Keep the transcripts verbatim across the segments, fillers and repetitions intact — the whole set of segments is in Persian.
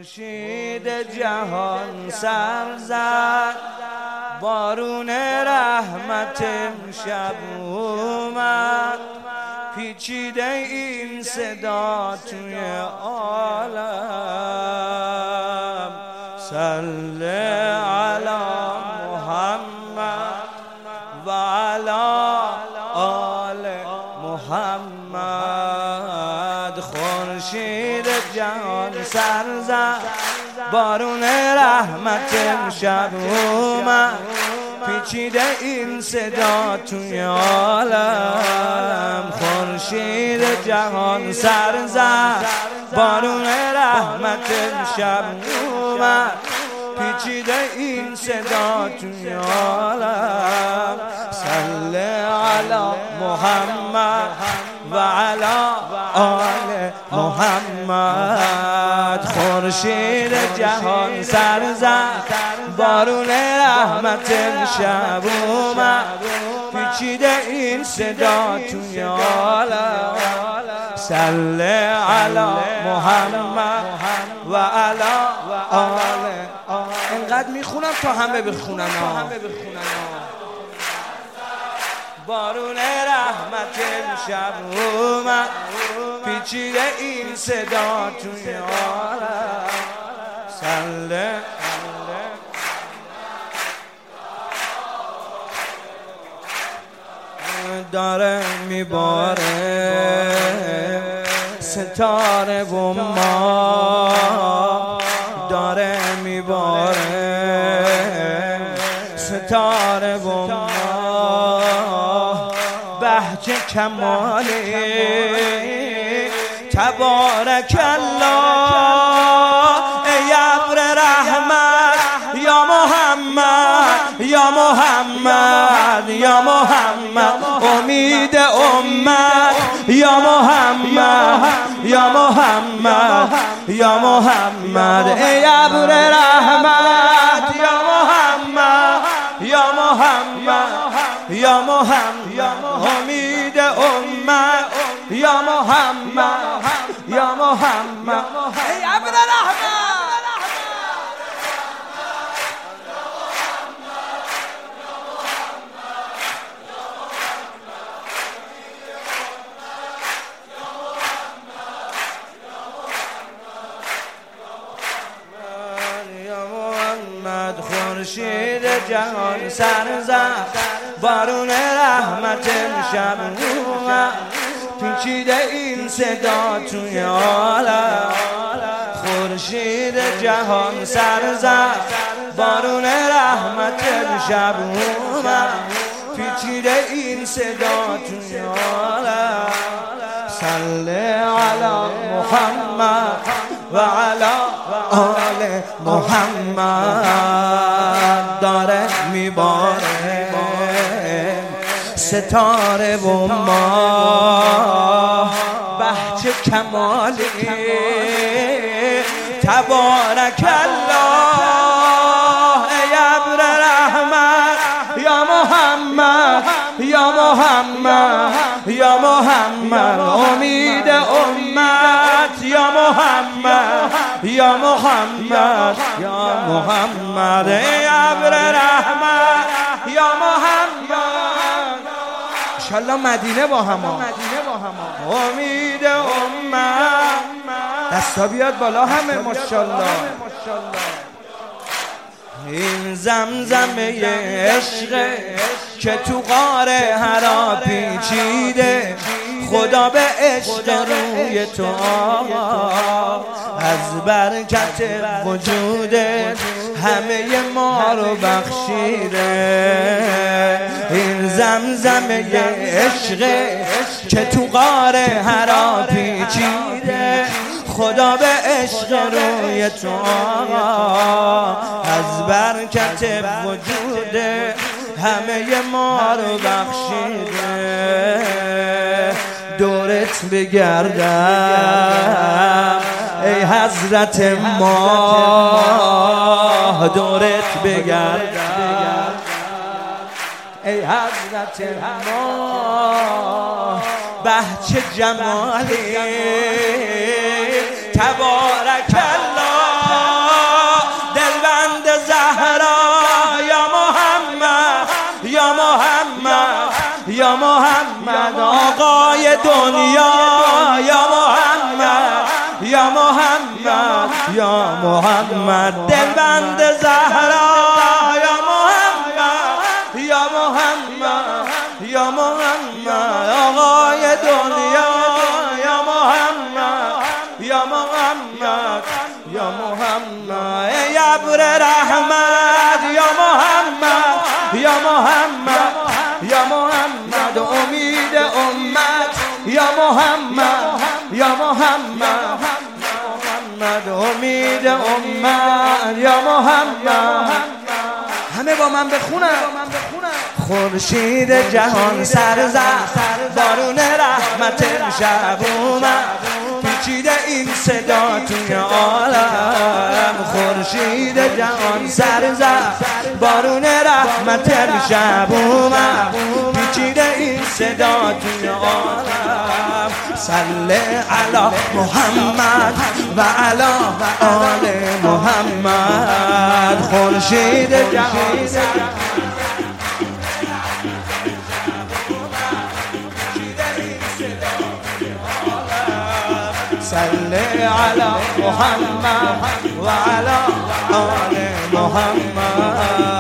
خورشید جهان سر زد، بارون رحمت امشب اومد، پیچیده این صدا توی عالم. صل علی محمد و علی آل محمد. خورشید جهان سر زد، بارون رحمت امشب اومد، پیچیده این صدا توی عالم. خورشید جهان سر زد، بارون رحمت امشب اومد، پیچیده این صدا توی عالم. صل علی محمد و علی آل محمد. خورشید جهان سر زد، بارون رحمت امشب اومد، پیچیده این صدا توی عالم. صل علی محمد و علی آل. اینقدر میخونم تا همه بخونن. بارون رحمت امشب اومد، پیچیده این صدا توی عالم. صل داره میباره ستاره و ما، داره میباره ستاره و ما، بهجه کمالی تبارک الله. ای ابر رحمت یا محمد یا محمد یا محمد، امید امت یا محمد یا محمد یا محمد. ای ابر رحمت یا محمد یا محمد یا محمد، امید امت یا محمد یا محمد. ای ابر رحمت خورشید جهان سر زد، بارون رحمت امشب اومد، پیچیده این صدا توی عالم. خورشید جهان سر زد، بارون رحمت امشب اومد، پیچیده این صدا توی عالم. صل علی محمد و علی آل محمد. داره میباره ستاره و ما، بهجه کمالی تبارک الله. ای ابر رحمت یا محمد یا محمد یا محمد، امید امت یا محمد یا محمد یا محمد. ای ابر رحمت یا محمد، انشالله مدینه با هم، امید امت. دستا بیاد بالا همه ماشالله. این زمزمه عشق که تو غار حرا پیچیده، خدا به عشق روی تو آقا، از برکت وجودت همه ما رو بخشیده. این زمزمه عشق که تو غار حرا پیچیده، خدا به عشق روی تو آقا، از برکت وجود همه ما رو بخشیده. دورت بگردم ای حضرت ما، دورت بگردم ای حضرت ما. بهچه جمالی تبارک الله. محمد آقای دنیا یا محمد یا محمد یا محمد دلبند زهرا یا محمد یا محمد یا محمد آقای دنیا یا محمد یا محمد یا محمد ای ابر رحمت یا محمد یا محمد یا محمد امید امت یا محمد یا محمد محمد امید امت یا محمد. همه با من بخونن. خورشید جهان سر زد بارون رحمت امشب اومد پیچیده این صدا توی عالم. خورشید جهان سر زد بارون رحمت امشب اومد پیچیده این صدا توی عالم. صلی علی محمد و علی آل محمد. خورشید جهان سر صلی علی محمد و علی آل محمد.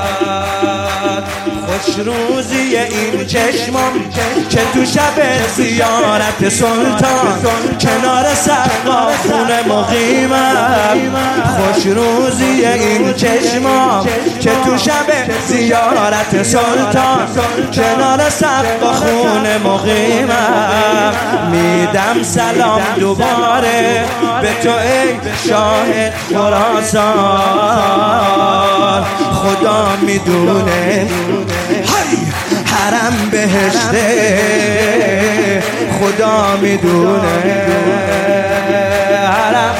خوش روزی این چشمم که تو شب زیارت سلطان کنار سقا خونه مقیمم. خوش روزی این چشمم که تو شب زیارت سلطان کنار سقا خونه مقیمم. میدم سلام دوباره به تو ای شاه خراسان. خدا میدونه های حرم بهشته خدا میدونه حرم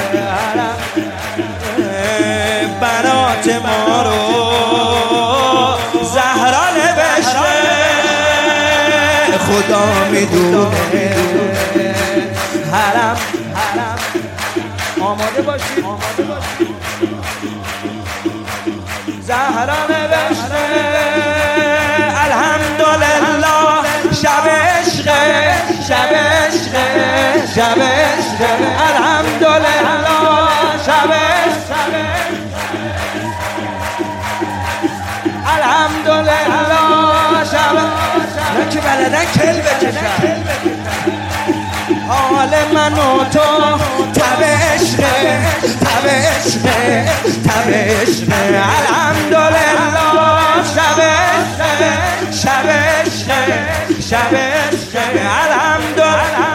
برات ما رو زهرا نوشته خدا میدونه حرم. آماده باشید زهرا نوشته الحمدلله شب عشق شب عشق شب عشق الحمدلله شب عشق الحمدلله شب نه که بلدن کل بکشن. حال من و تو تب عشق تب عشق تب عشق الحمدلله شب عشق شب عشق شب عشق الحمدلله